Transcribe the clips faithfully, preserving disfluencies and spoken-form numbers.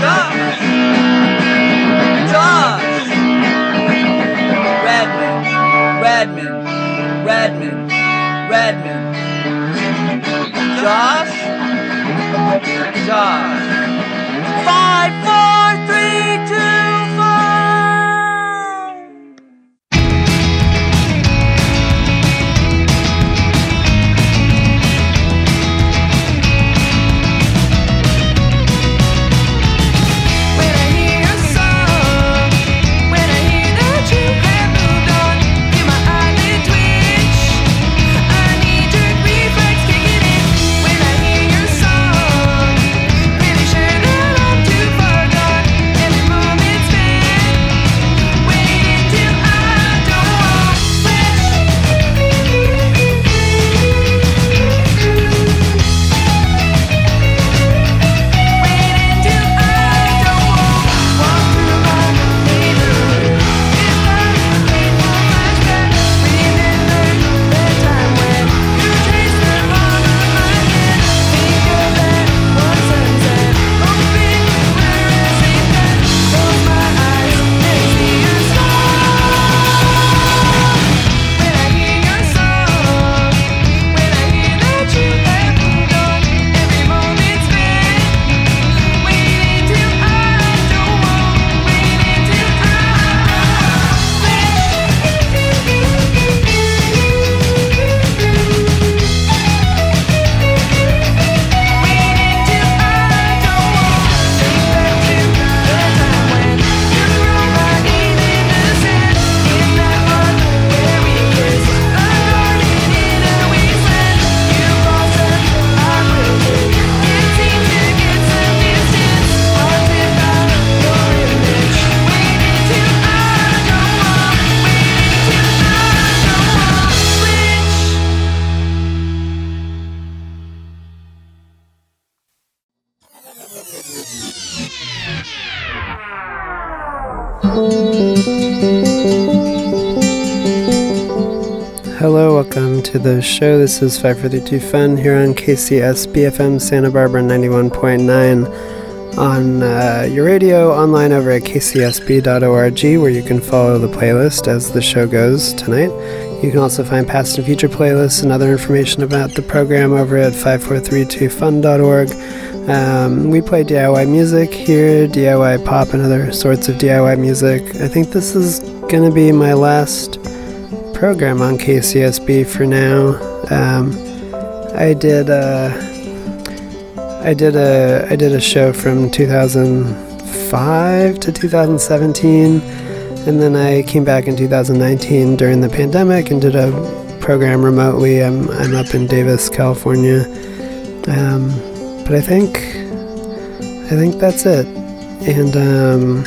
Hello, welcome to the show. This is five four three two Fun here on K C S B F M Santa Barbara ninety-one point nine on uh, your radio, online over at k c s b dot org, where you can follow the playlist as the show goes tonight. You can also find past and future playlists and other information about the program over at five four three two fun dot org. Um, we play D I Y music here, D I Y pop and other sorts of D I Y music. I think this is going to be my last program on K C S B for now. Um, I did uh, I did a I did a show from two thousand five to two thousand seventeen, and then I came back in two thousand nineteen during the pandemic and did a program remotely. I'm I'm up in Davis, California. Um, but I think I think that's it. And um,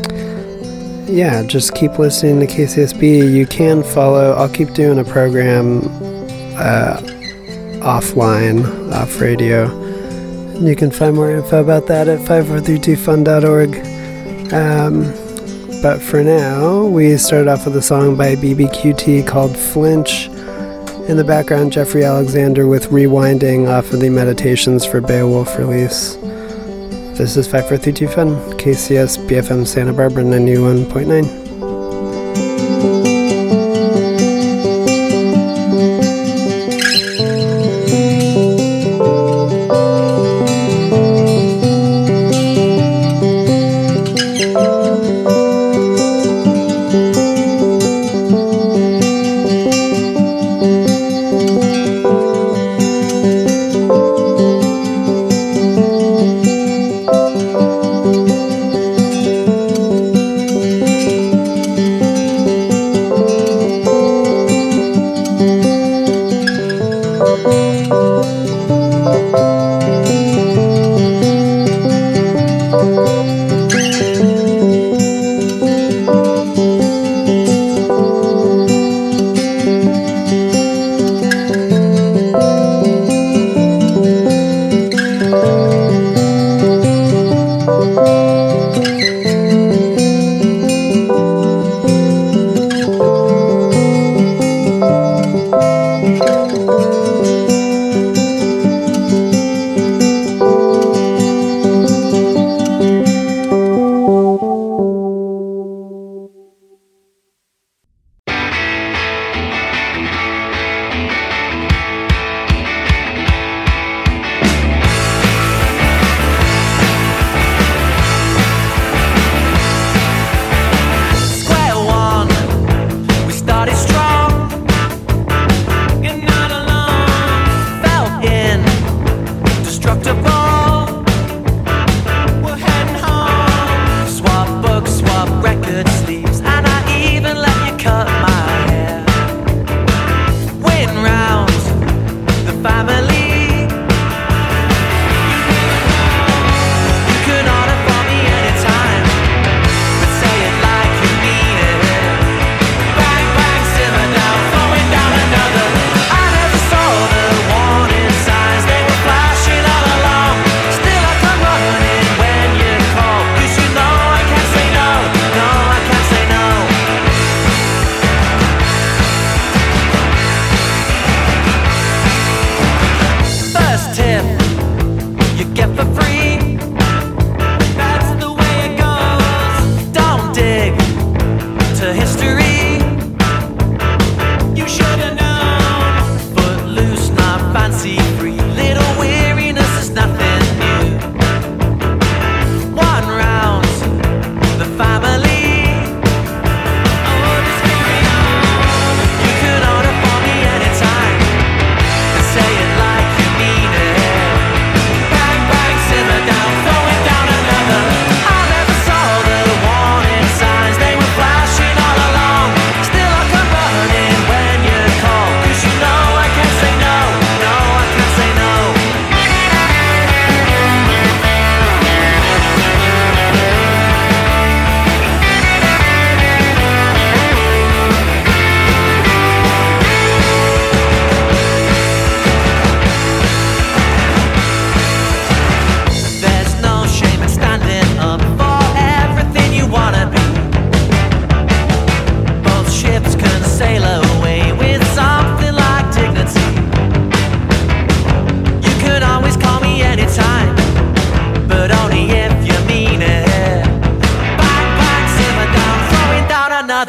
yeah, just keep listening to K C S B. You can follow. I'll keep doing a program uh, offline, off radio. And you can find more info about that at five four three two fun dot org. Um, but for now, we started off with a song by B B Q T called Flinch. In the background, Jeffrey Alexander with Rewinding off of the Meditations for Beowulf release. This is five four three two Fun, K C S B F M Santa Barbara ninety-one point nine.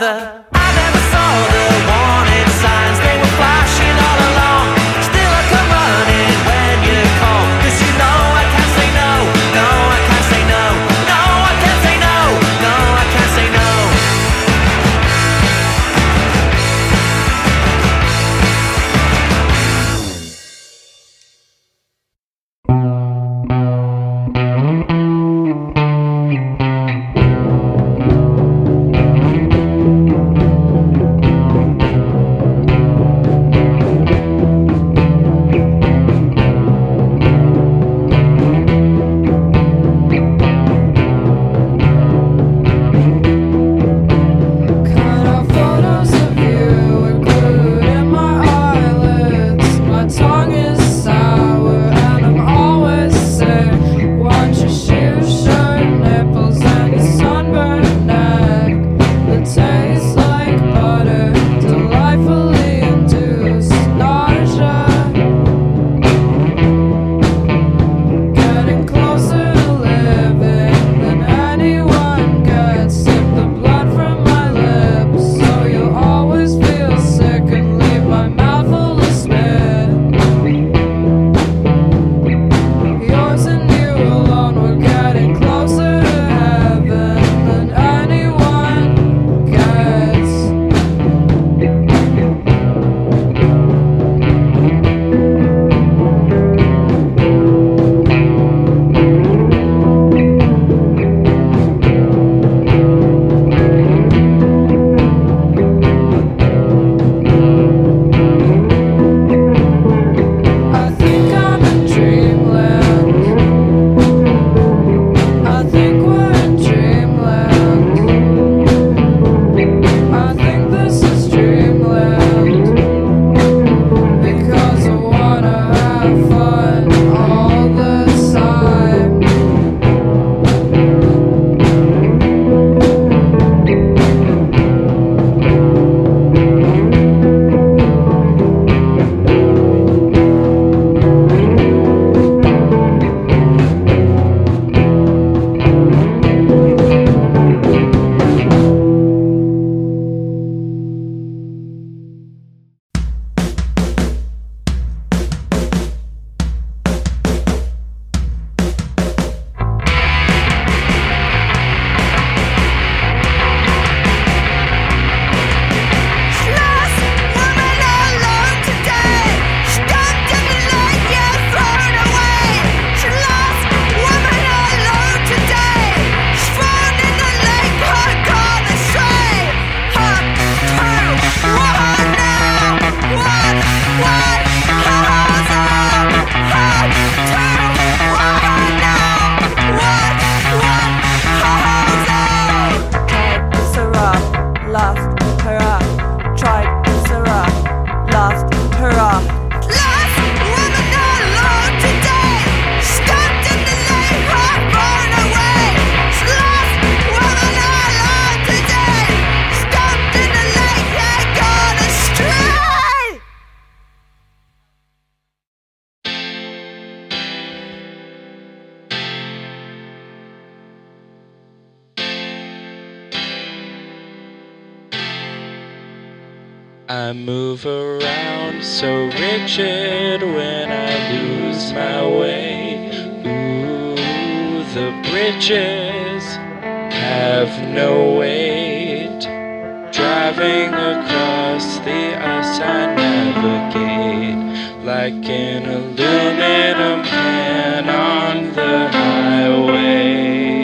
another. I never saw the warning signs, they were flashing all along. Still I come running when you call, 'cause you know I can't say no. No, I can't say no. No, I can't say no. No, I can't say no. I move around so rigid when I lose my way. Ooh, the bridges have no weight. Driving across the ice I navigate like an aluminum can on the highway.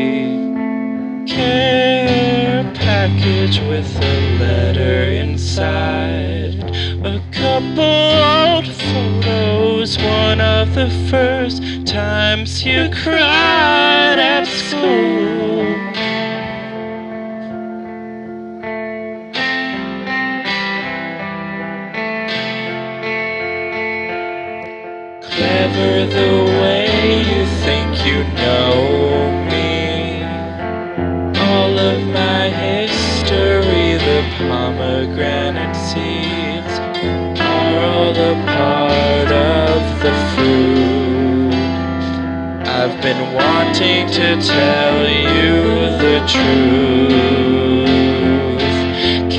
Care package with a letter inside. A couple old photos, one of the first times you cried at school. Clever the way you think you know me. All of my history, the pomegranate seeds, are all a part of the fruit. I've been wanting to tell you the truth.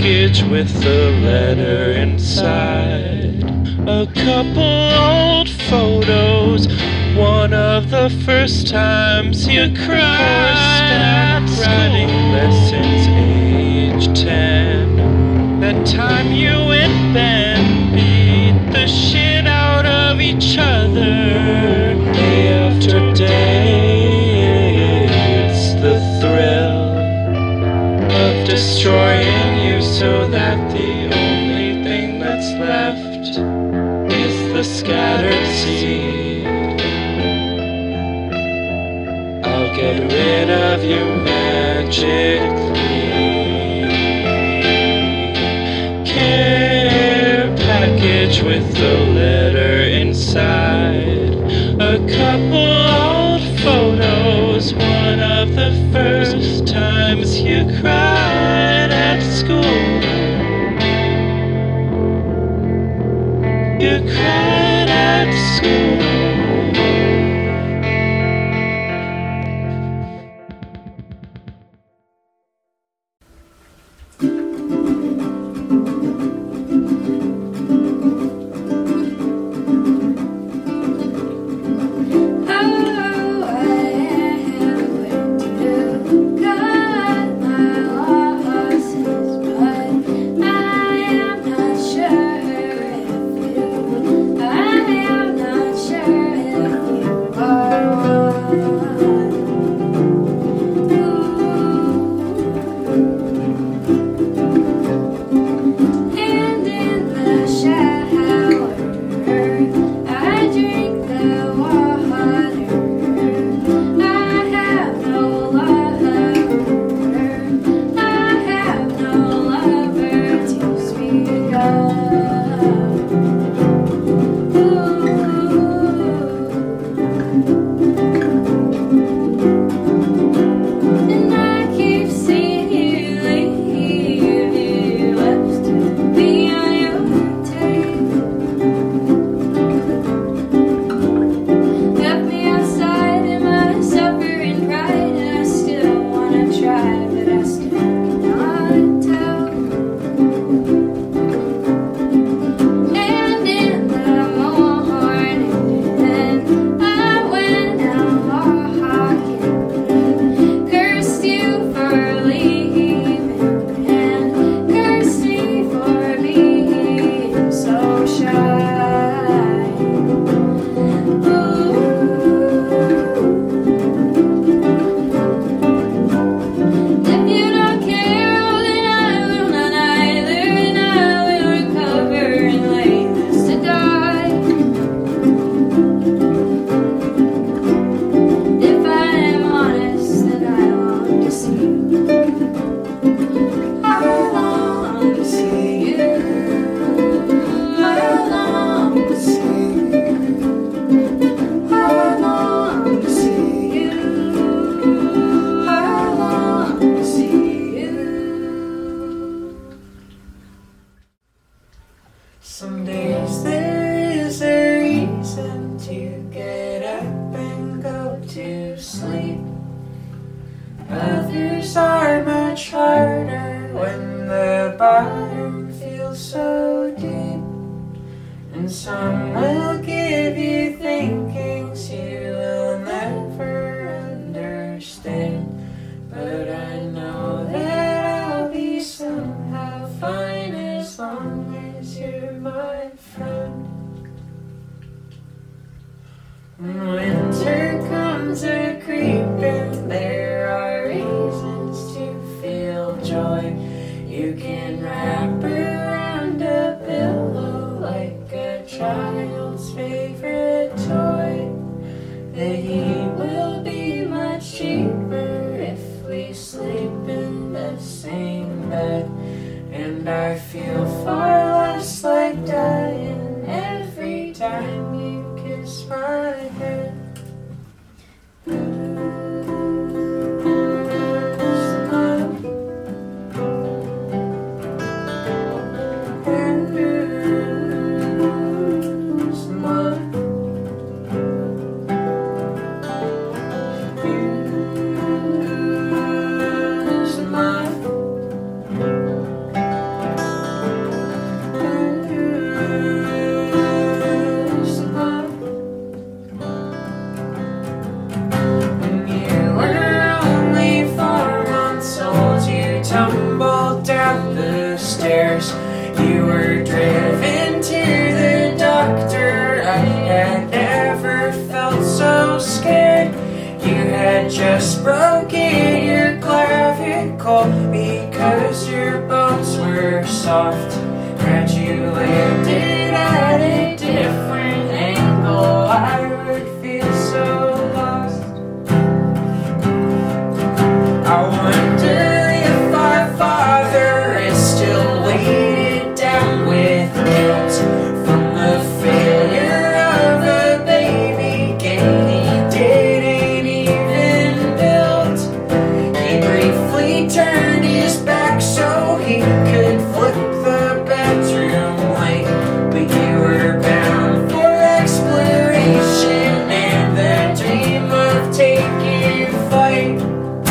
package with the letter inside. A couple old photos, one of the first times you cried at writing lessons, age ten. That time you and Ben beat the shit out of each other day after day. It's the thrill of destroying you so that the only thing that's left is the scattered seed. I'll get rid of you magically. Care package with the letter inside. A couple old photos, one of the first times you cried at school. You cried at school. Some days there is a reason to get up and go to sleep. Others are much harder when the bottom feels so deep. And some will give you thinkings you will never understand. But I know that I'll be somehow fine as long as you're my friend. When winter comes a creeping, there are reasons to feel joy. You can wrap around a pillow like a child's favorite toy. The heat will be much cheaper if we sleep in the same bed. And I feel far less like dying every time you kiss my head. had just broken your clavicle because your bones were soft. Had you landed at a different angle, I would feel so lost. I wonder if our father is still weighted down with guilt from the failure of a baby game he didn't even build. He briefly turned his back so he could flip the bedroom light, but you were bound for exploration and the dream of taking flight.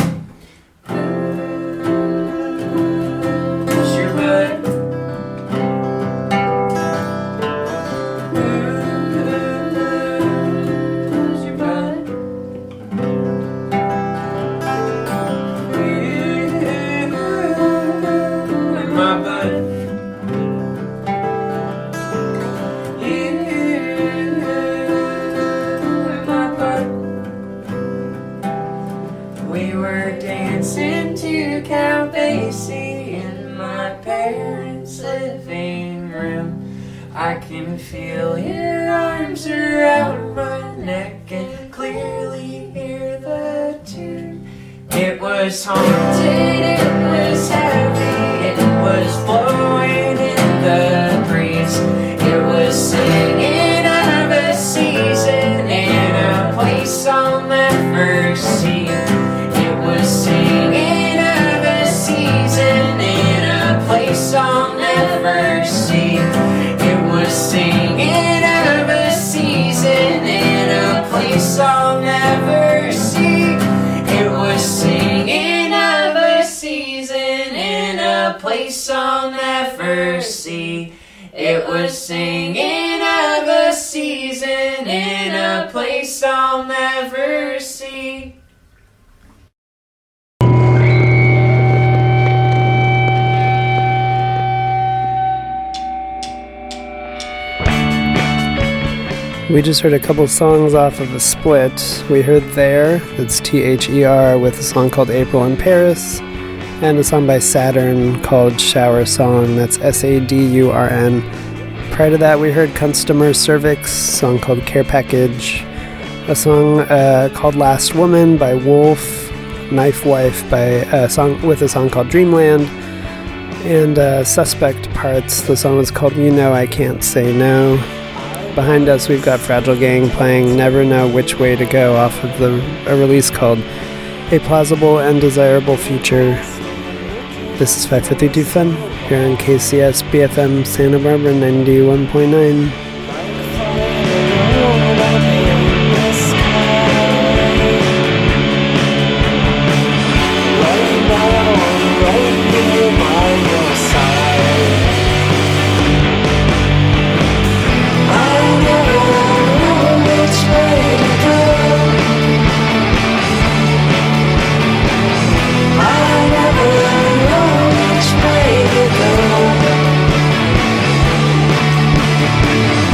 Who's your bud? Who's your bud? You, my bud. We were dancing to Count Basie in my parents' living room. I can feel your arms around my neck and clearly hear the tune. It was haunted, it was heavy, it was blowing in the breeze. It was singing of a season in a place I'll never see. It was singing of a season in a place I'll never see. It was singing of a season in a place I'll never see. It was singing of a season in a place I'll never see. It was singing of a season in a place I'll never see. We just heard a couple songs off of a split. We heard There, that's T H E R, with a song called April in Paris, and a song by Saturn called Shower Song, that's S A D U R N. Prior to that, we heard Customer Cervix, a song called Care Package, a song uh, called Last Woman by Wolf, Knife Wife by a song with a song called Dreamland, and uh, Suspect Parts, the song was called You Know I Can't Say No. Behind us, we've got Fragile Gang playing Never Know Which Way to Go off of the a release called A Plausible and Desirable Future. This is five fifty-two Fun here on K C S B F M Santa Barbara ninety-one point nine. Which way to go?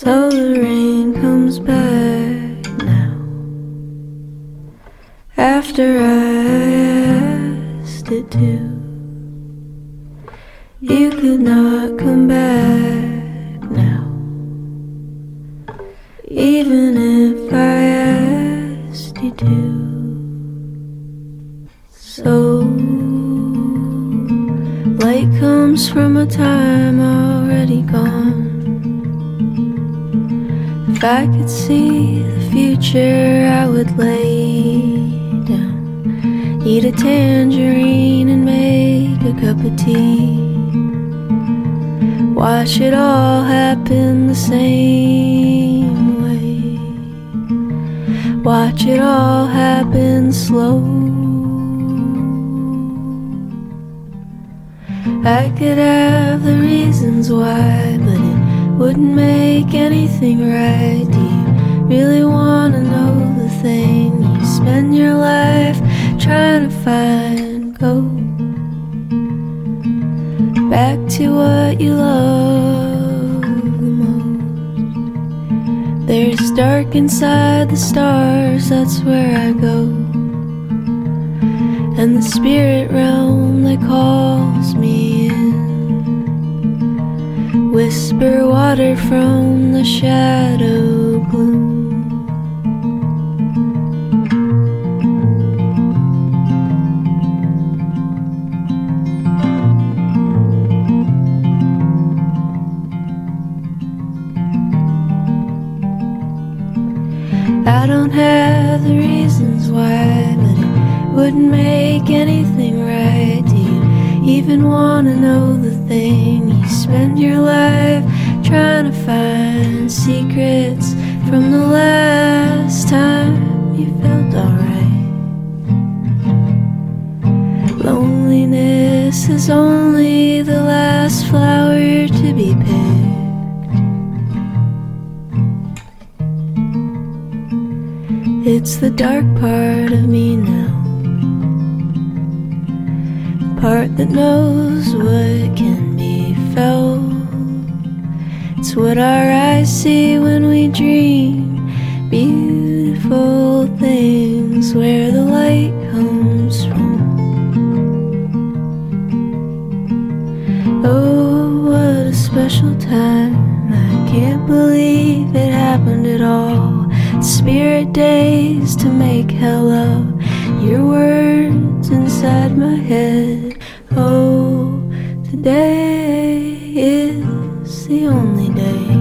So the rain comes back now. After I asked it to, you could not come back now. Even if I asked you to. So light comes from a time already gone. If I could see the future, I would lay down, eat a tangerine and make a cup of tea. Watch it all happen the same way. Watch it all happen slow. I could have the reasons why, but it wouldn't make anything right. Do you really want to know the thing you spend your life trying to find? Go back to what you love the most. There's dark inside the stars, that's where I go. And the spirit realm that calls me in. Whisper water from the shadow gloom. I don't have the reasons why, but it wouldn't make anything right. Do you even want to know the thing you spend your life trying to find? Secrets from the last time you felt alright. Loneliness is only the last flower to be picked. It's the dark part of me now, the part that knows what can be felt. It's what our eyes see when we dream beautiful things, where the light comes from. Oh, what a special time. I can't believe it happened at all. Spirit days to make hell of your words inside my head. Oh, today is the only day.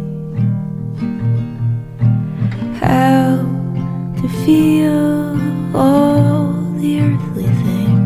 How to feel all the earthly things.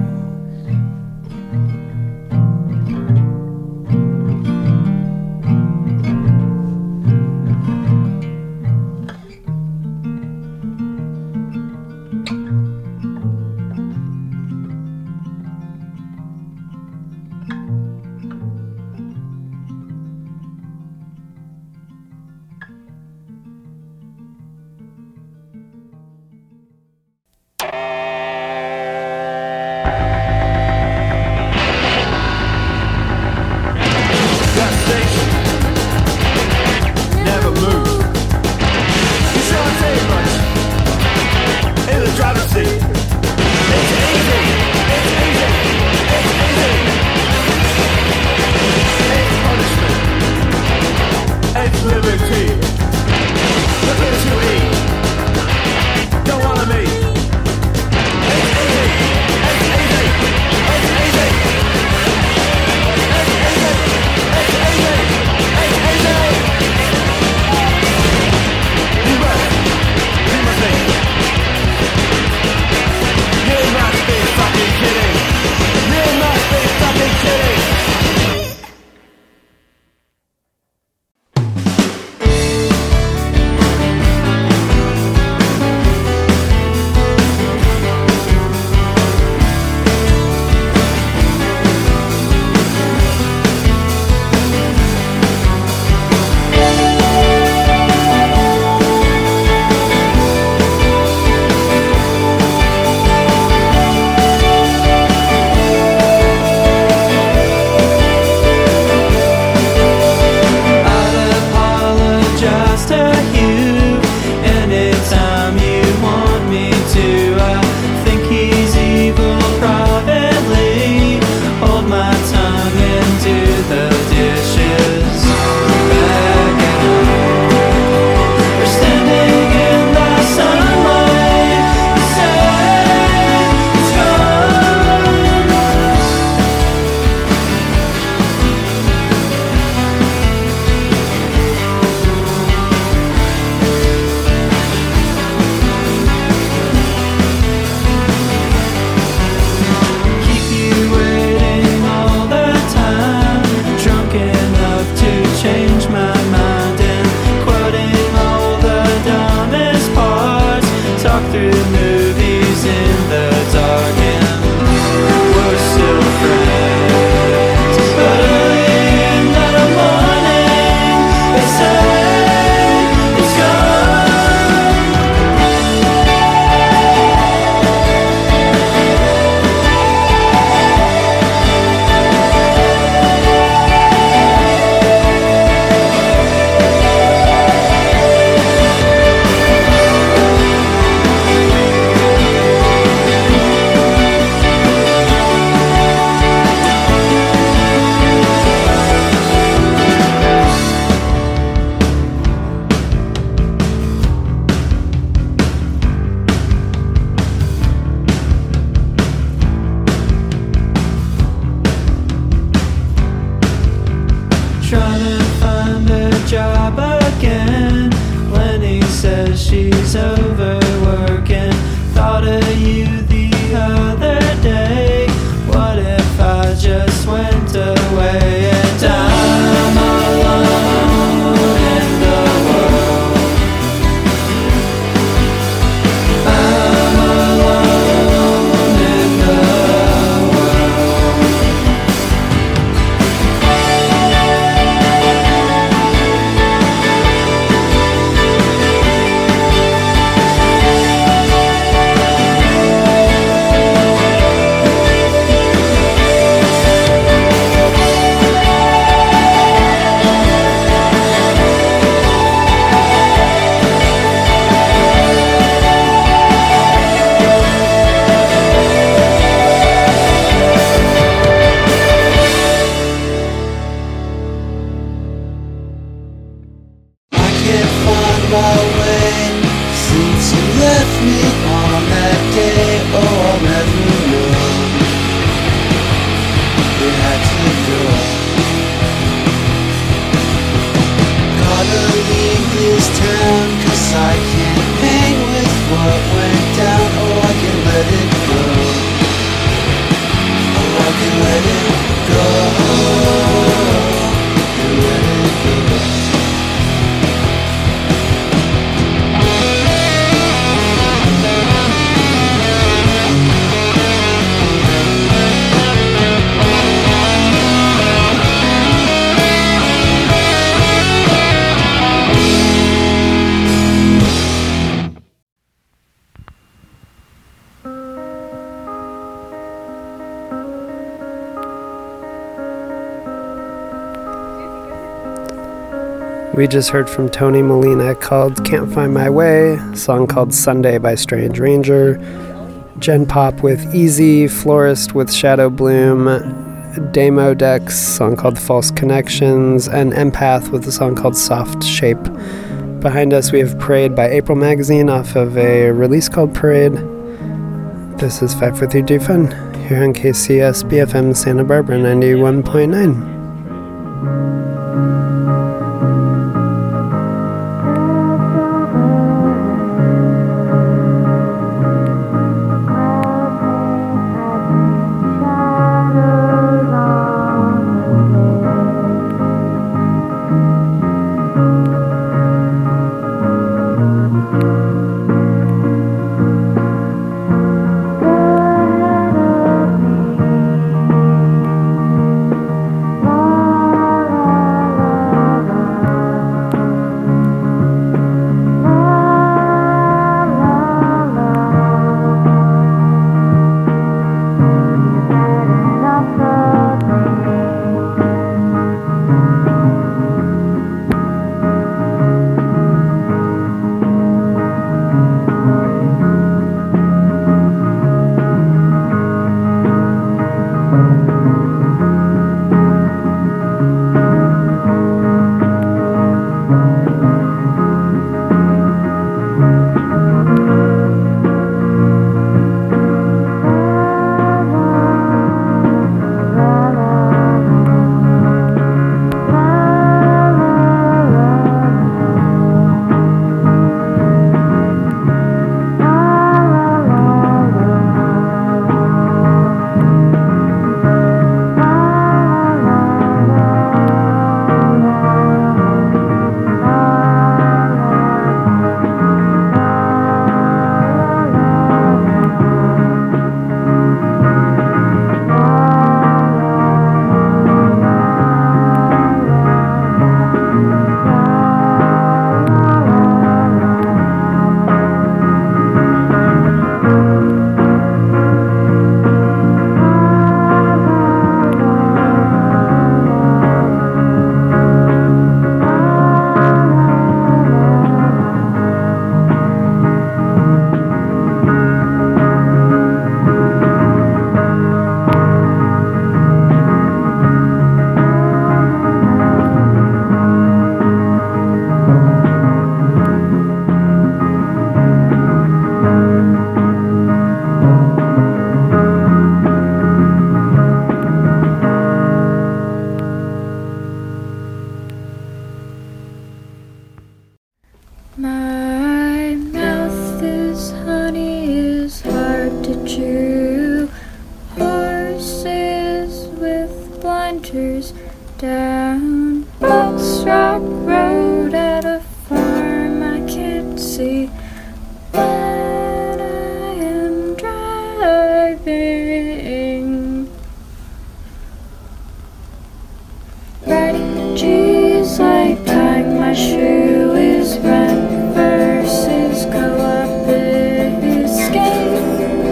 I can't hang with what went down. Oh, I can let it go. Oh, I can let it go. Can let it go. We just heard from Tony Molina called Can't Find My Way, a song called Sunday by Strange Ranger, Gen Pop with Easy, Florist with Shadow Bloom, Demo Dex, song called False Connections, and Empath with a song called Soft Shape. Behind us we have Parade by April Magazine off of a release called Parade. This is five four three two Fun, here on K C S B F M Santa Barbara ninety-one point nine. My mouth is honey, is hard to chew. Horses with blinders down Bolts Rock Road at a farm I can't see when I am driving. Writing G's like tying my shoe is rent versus co-op escape.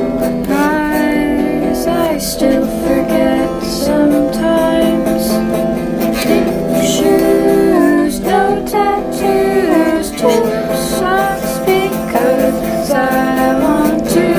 Prize I still forget sometimes. Pink shoes, no tattoos, two socks because I want to.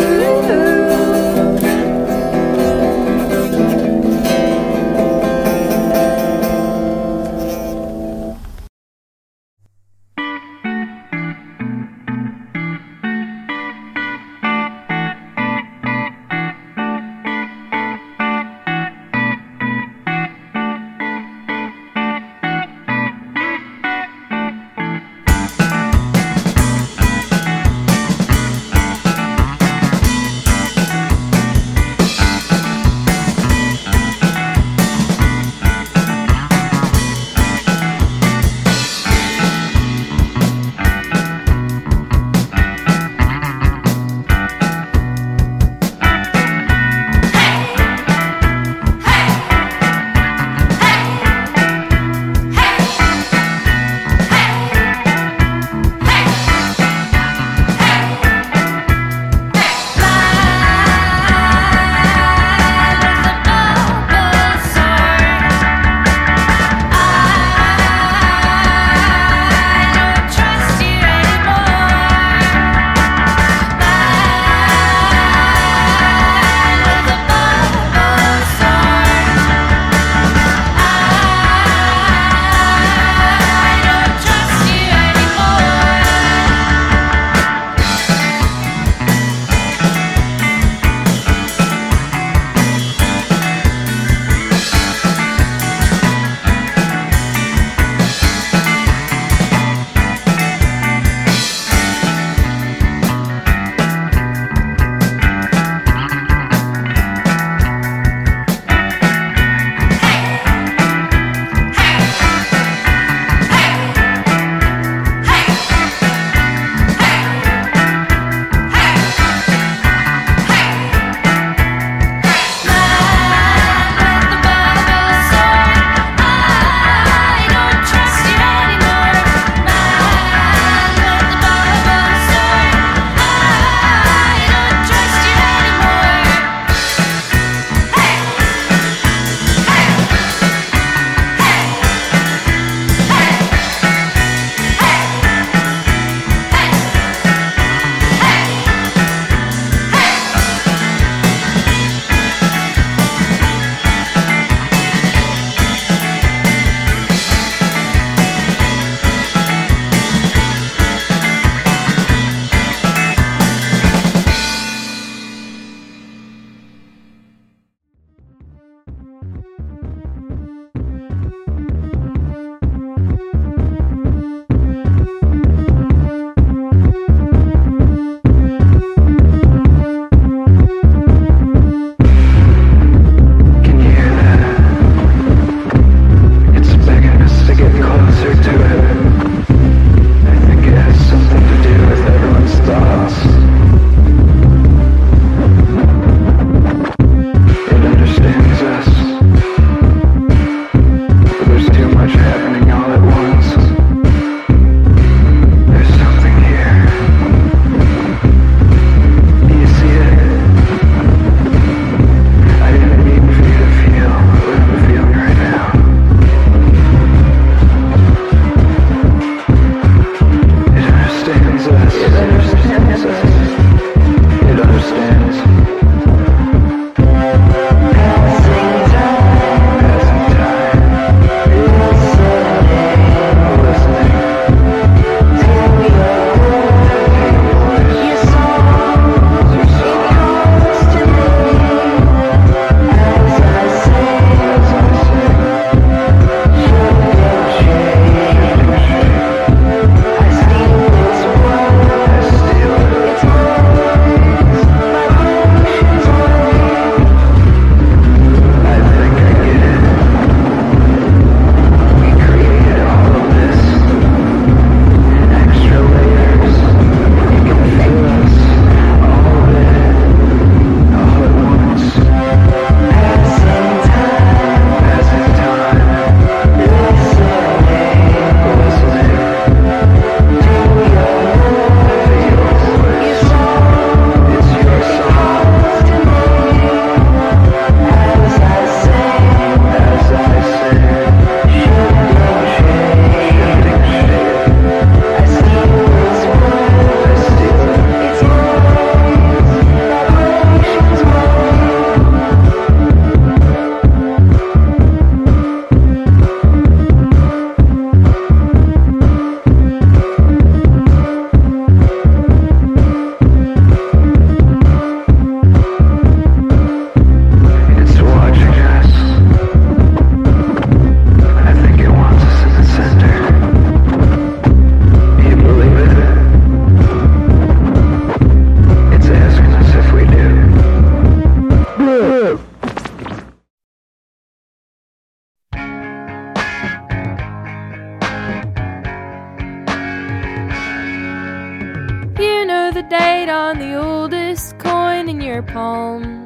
date on the oldest coin in your palm.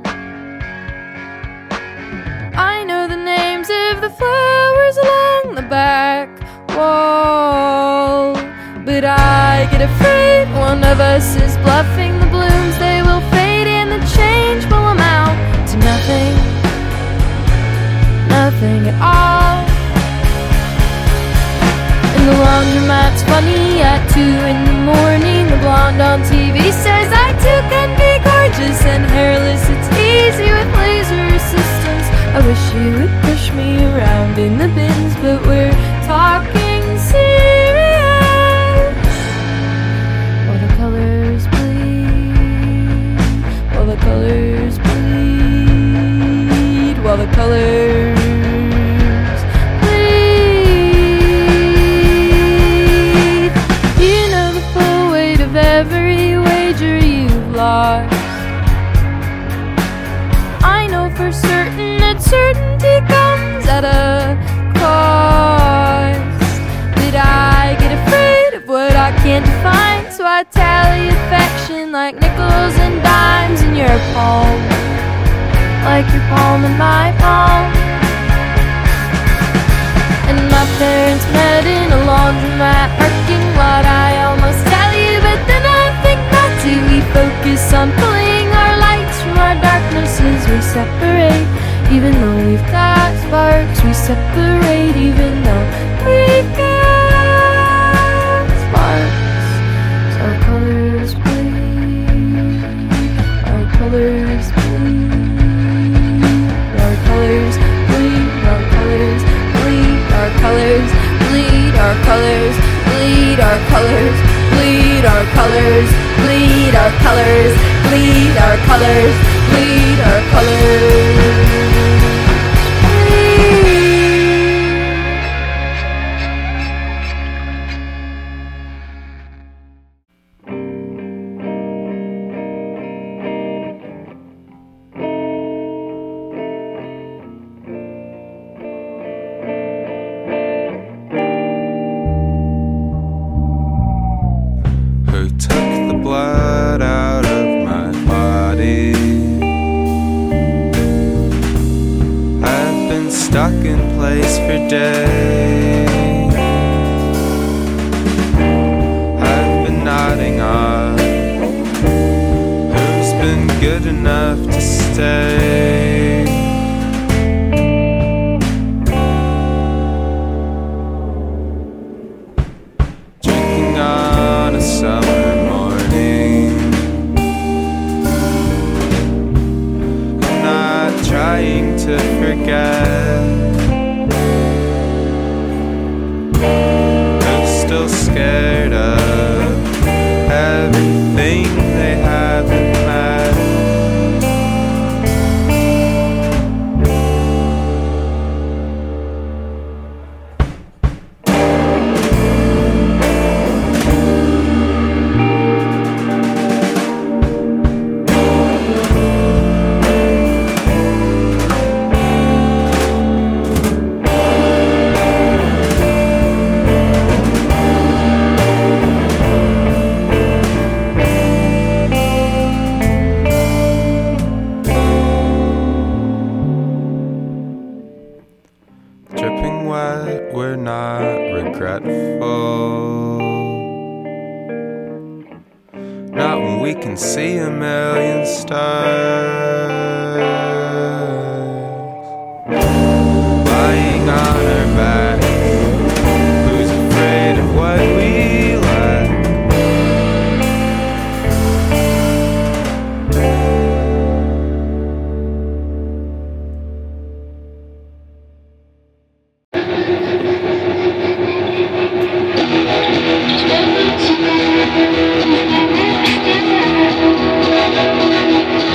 I know the names of the flowers along the back wall, but I get afraid one of us is bluffing. The blooms, they will fade and the change will amount to nothing, nothing at all. And the laundromat's funny at two in the morning. The blonde on T V says I too can be gorgeous and hairless. It's easy with laser systems. I wish you would push me around in the bins, but we're talking serious. While the colors bleed, while the colors bleed, while the colors bleed. You know the full weight of every wager you've lost. I know for certain that certainty comes at a cost, but I get afraid of what I can't define, so I tally affection like nickels and dimes in your palm, like your palm in my palm. And my parents met in a laundromat parking lot. I almost tell you, but then I think not to. We focus on pulling our lights from our darknesses. We separate, even though we've got sparks. We separate, even though we've got sparks. So our colors bleed, our colors bleed, our colors bleed, our colors bleed, our colors bleed, our colors bleed, our colors bleed, our colors bleed, our colors bleed, our colors bleed, our colors. Who took the blood out of my body? I've been stuck in place for days. I've been nodding off. Who's been good enough to stay? Drinking on a summer morning, I'm not trying to forget. I'm still scared of everything they haven't met. Dripping wet, we're not regretful. Not when we can see a million stars. Lying on our back, who's afraid of what we lack?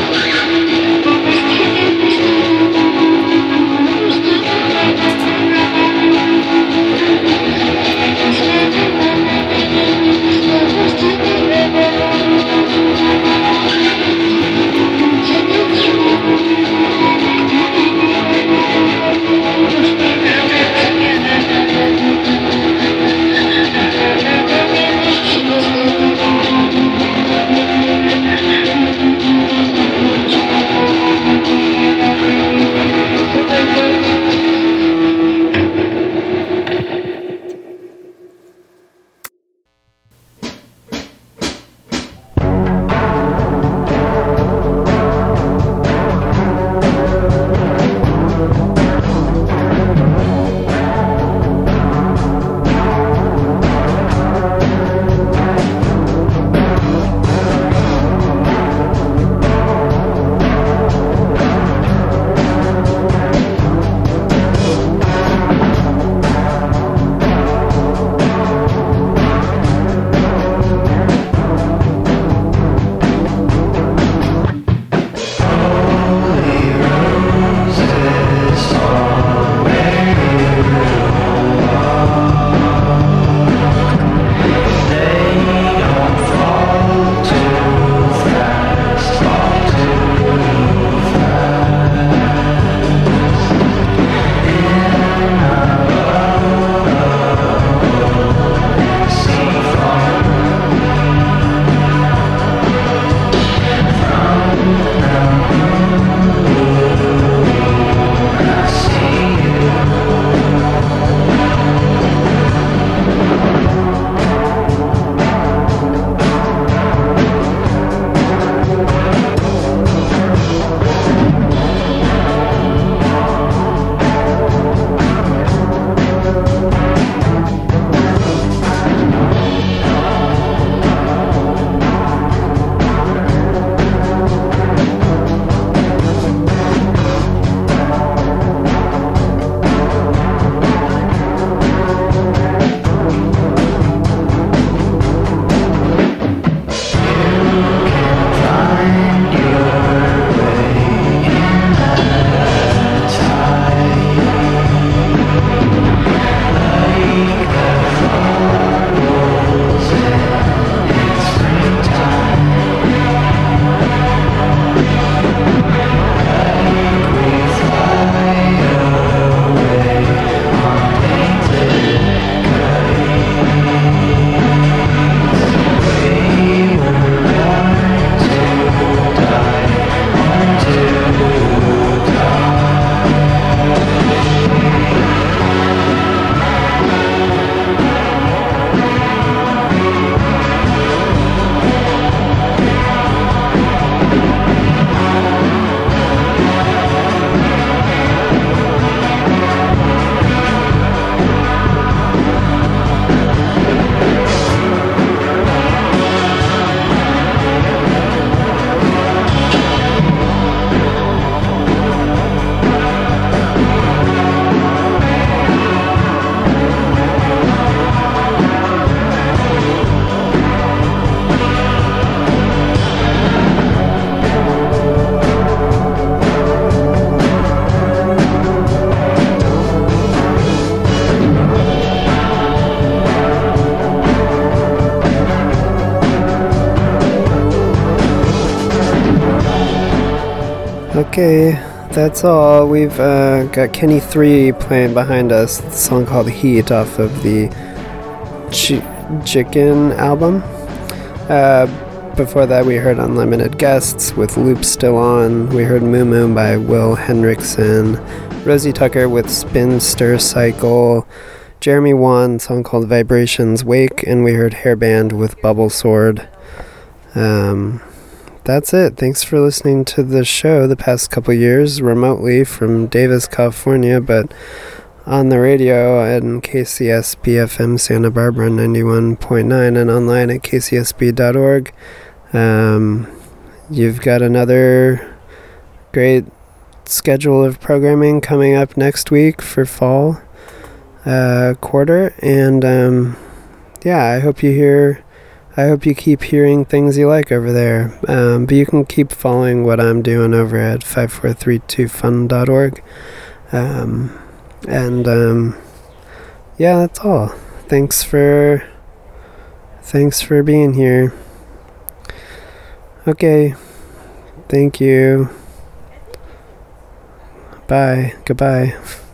Thank you. Okay, that's all. We've uh, got Kenny three playing behind us. The song called Heat off of the Ch- Chicken album. Uh, before that, we heard Unlimited Guests with Loop Still On. We heard Moo Moo by Will Hendrickson. Rosie Tucker with Spinster Cycle. Jeremy Wan, song called Vibrations Wake. And we heard Hairband with Bubble Sword. Um... That's it. Thanks for listening to the show the past couple years remotely from Davis, California, but on the radio at K C S B F M Santa Barbara ninety-one point nine and online at k c s b dot org. Um, you've got another great schedule of programming coming up next week for fall uh, quarter, and um, yeah, I hope you hear... I hope you keep hearing things you like over there. Um, but you can keep following what I'm doing over at five four three two fun dot org. Um, and um, yeah, that's all. Thanks for thanks for being here. Okay. Thank you. Bye. Goodbye.